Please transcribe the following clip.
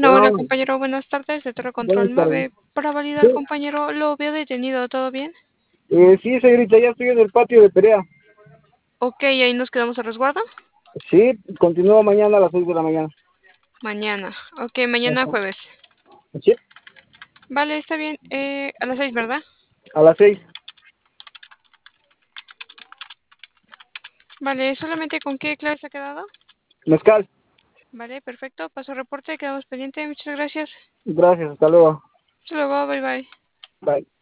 Bueno, hola Bueno, compañero, buenas tardes, de Torre buenas Control tardes. 9. Para Sí, validar, compañero, lo veo detenido, ¿todo bien? sí, señorita, ya estoy en el patio de Perea. Ok, ahí nos quedamos a resguardo. Sí, continúo mañana a las 6 de la mañana. Mañana, ok, mañana Ajá. jueves. Sí, Vale, está bien, a las 6, ¿verdad? a las 6. Vale, ¿solamente con qué clase ha quedado? Mezcal. Vale, perfecto, paso reporte, quedamos pendiente, muchas gracias. Gracias, hasta luego. Hasta luego, bye bye. Bye.